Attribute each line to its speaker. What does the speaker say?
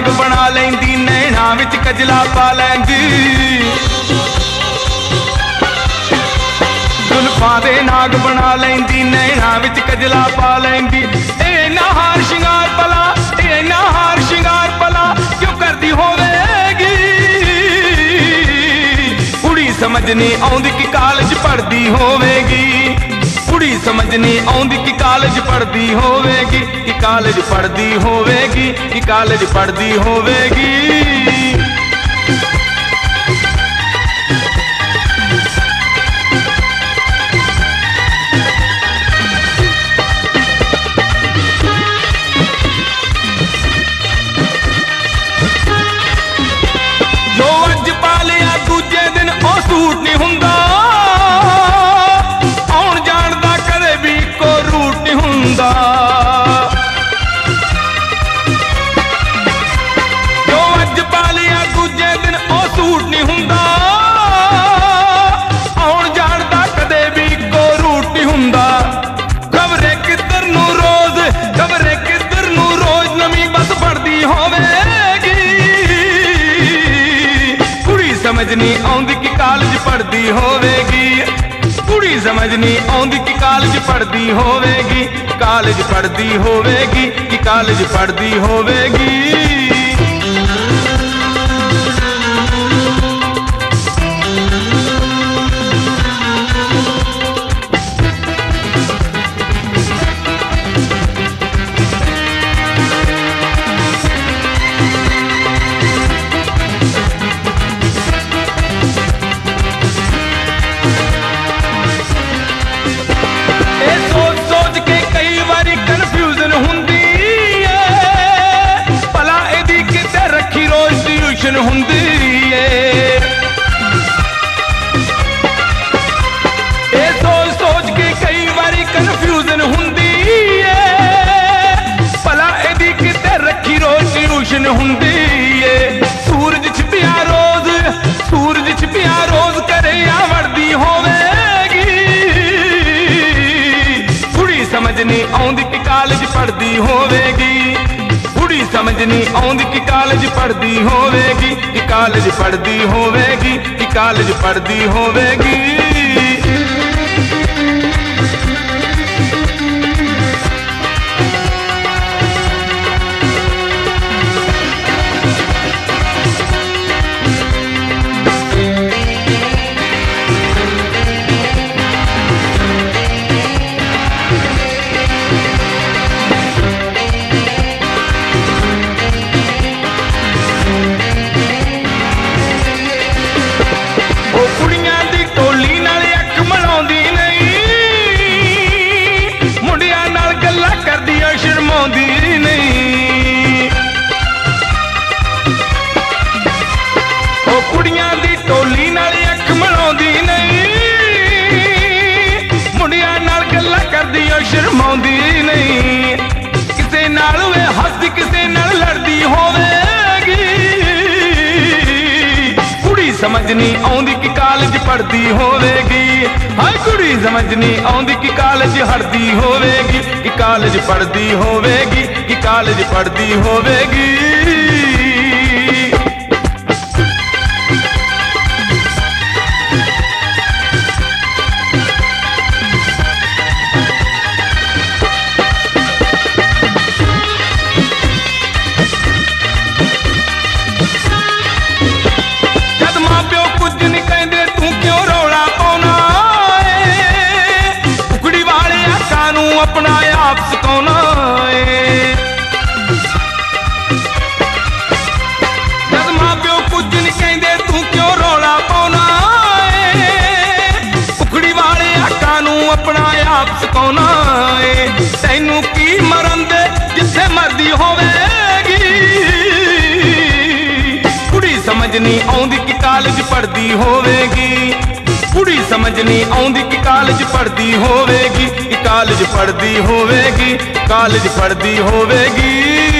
Speaker 1: नाग बना लैंदी नैना विच कजला पा लैंदी जुल्फां दे नाग बना लैंदी नैना विच कजला पा लैंदी इन्ना हार शिंगार भला इन्ना हार शिंगार भला क्यों करदी होवेगी कुड़ी समझ नहीं आउंदी कि कॉलेज पढ़दी होवेगी कुड़ी समझ नहीं आउंदी कि कॉलेज पढ़दी होवेगी कि कॉलेज पढ़दी होवेगी कि कॉलेज पढ़दी होवेगी जो अज पा लिया दूजे दिन ओ सूट नहीं हुंदा जो अज पा लिया दूजे दिन ओ सूट नहीं हुंदा आउण जाण दा कदे भी को रूट नहीं हुंदा खबरे किधर नूं रोज नवीं बस पढ़दी होवेगी कुड़ी समझ नहीं आउंदी कि कॉलेज पढ़दी होवेगी कुड़ी समझ नहीं आउंदी कि कॉलेज पढ़दी होवेगी कॉलेज पढ़दी होवेगी कि कॉलेज पढ़दी होवेगी हुंदी ए सोच सोच के कई बारी कन्फ्यूजन हुंदी भला एदी किते रखी रोज ट्यूशन हुंदी सूरज छिपिया रोज करे आवड़दी होवेगी कुड़ी समझ नहीं आउंदी कि कॉलेज पढ़दी होवेगी कुड़ी समझ नहीं आउंदी कि कॉलेज पढ़दी होवेगी कि कॉलेज पढ़दी होवेगी कि कॉलेज पढ़दी होवेगी शर्माउंदी नहीं किसे नाल वे हसदी किसे नाल लड़दी होवेगी कुड़ी समझ नहीं आउंदी कि कॉलेज पढ़दी होवेगी हाय कुड़ी समझ नहीं आउंदी कि कॉलेज हड़दी होवेगी कि कॉलेज पढ़दी होवेगी कि कॉलेज पढ़दी होवेगी अपना आप सिखाना जब मां प्यो कुछ नहीं कहते तू क्यों रौला पाउना उखड़ी वाले आका नू अपना आप सिखाना तैनू की मरन दे जिथे मर्दी होवेगी कुड़ी समझ नहीं आउंदी कि कॉलेज पढ़दी होवेगी कुड़ी समझ नहीं आउंदी कि कॉलेज पढ़दी होवेगी कि कॉलेज पढ़दी होवेगी कॉलेज पढ़दी होवेगी